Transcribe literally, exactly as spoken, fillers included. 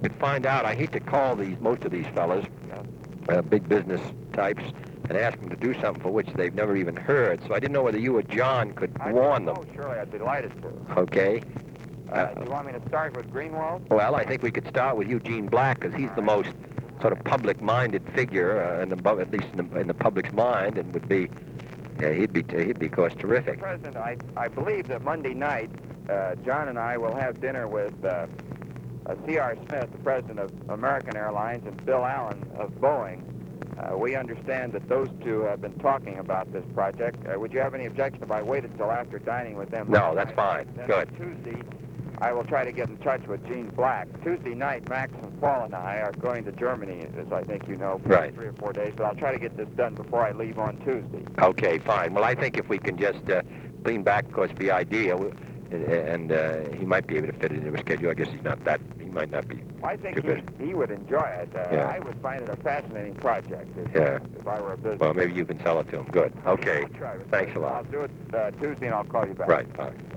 could find out. I hate to call these most of these fellas, uh, big business types, and ask them to do something for which they've never even heard. So I didn't know whether you or John could I warn them. Oh, surely, I'd be delighted to. Okay. Uh, do you want me to start with Greenwald? Well, I think we could start with Eugene Black, because he's the most sort of public-minded figure, uh, in the, at least in the, in the public's mind, and would be, yeah, he'd be, he'd be, of course, terrific. President, I, I believe that Monday night, uh, John and I will have dinner with uh, uh, C R Smith, the president of American Airlines, and Bill Allen of Boeing. Uh, we understand that those two have been talking about this project. Uh, would you have any objection if I waited until after dining with them? No, that's fine. Then Good. Tuesday, I will try to get in touch with Gene Black. Tuesday night, Max and Paul and I are going to Germany, as I think you know, for Right. three or four days. But I'll try to get this done before I leave on Tuesday. Okay, fine. Well, I think if we can just uh, lean back, of course, be ideal, and uh, he might be able to fit it into his schedule. I guess he's not that, he might not be I think too busy. he, he would enjoy it. Uh, Yeah. I would find it a fascinating project if, Yeah. if I were a business. Well, maybe you can sell it to him. Good. Okay. I'll try it. Thanks a lot. I'll do it uh, Tuesday and I'll call you back. Right, fine.